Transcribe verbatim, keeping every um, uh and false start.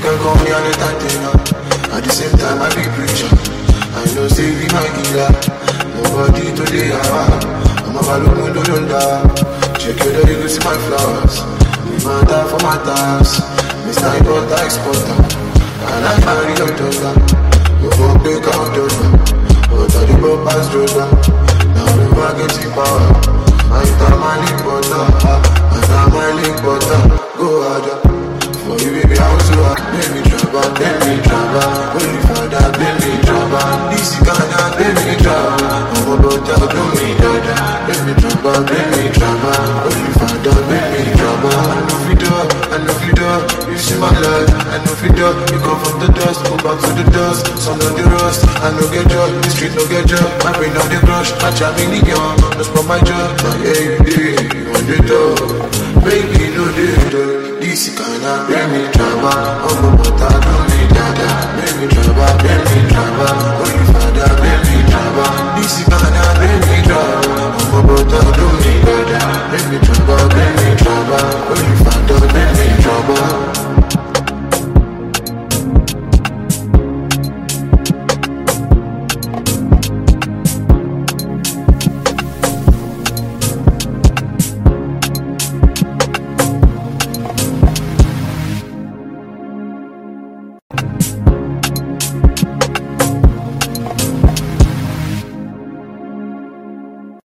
can call me an entertainer. At the same time, I be preacher. I know say we my killer. Nobody today, I'm a balloon, no yonder. Check your daddy, go see my flowers. We matter for my task. Mister Importer, Exporter. And I marry your daughter. You won't break out daughter. But I do not pass daughter. Now we are getting power. My time, my link butter. My time, my link butter. Go harder. For you, baby, I was so hard. Baby, trouble, baby, trouble. Holy Father, baby, trouble. This is Ghana, baby, trouble. I'm about to do me, dada. Baby, trouble, baby, trouble. Holy Father, baby, trouble. I know if you do, I know if you do. You see my life, I know if you do. You come from the dust, go back to the dust. Some of the rust, I know get job. The street no get job. My brain on the brush, I jam in the young. That's for my job. Now, yeah, you did, you want the door. Baby, no, the door. This kinda bring me trouble. Oh, but I don't need dada. Bring me trouble, bring me trouble. Holy Father, bring me trouble. This kinda bring me trouble. Oh, but I don't need dada. Bring me trouble, bring me trouble. Holy Father.